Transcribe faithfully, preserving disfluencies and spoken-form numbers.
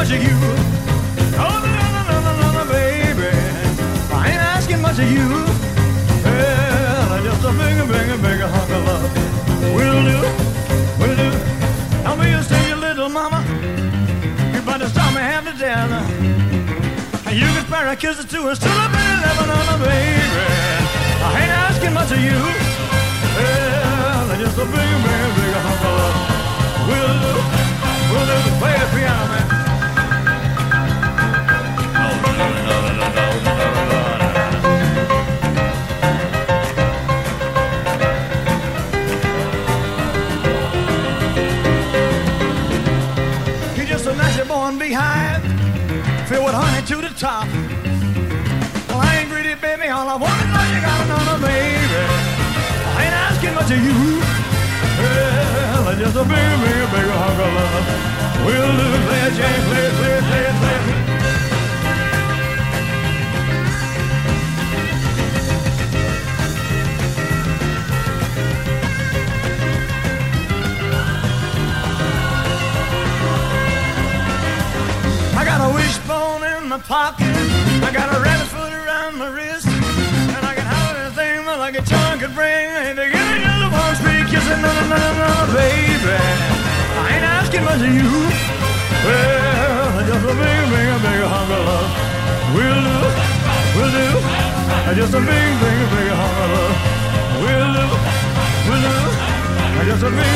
much of you. Oh, no, no, no, no, no, no, baby. I ain't asking much of you. Well, just a big, big, big hunk of love. Will do, will do. I'll be a stingy little mama. You better stop me half to death. And you can spare a kiss or two and still a bit eleven on the baby. I ain't asking much of you. Well, just a big, big, big hunk of love. Will do, will do. Play the piano, man. You're just a nasty born beehive, filled with honey to the top. Well, I ain't greedy, baby. All I want is what you got another baby. I ain't asking much of you. Well, just a big, big, big hunk of love. We'll do it, play it, Jane, play it, play it, play it, play it. I got a wishbone in my pocket. I got a rabbit foot around my wrist. And I can have anything that like a tongue could bring. If they give me just a one sweet kiss and no, no, no, no, baby. I ain't asking much of you. Well, just a big, big, big hunk of love. Will do, will do. Just a big, big, big hunk of love. Will do, will do. Just a big,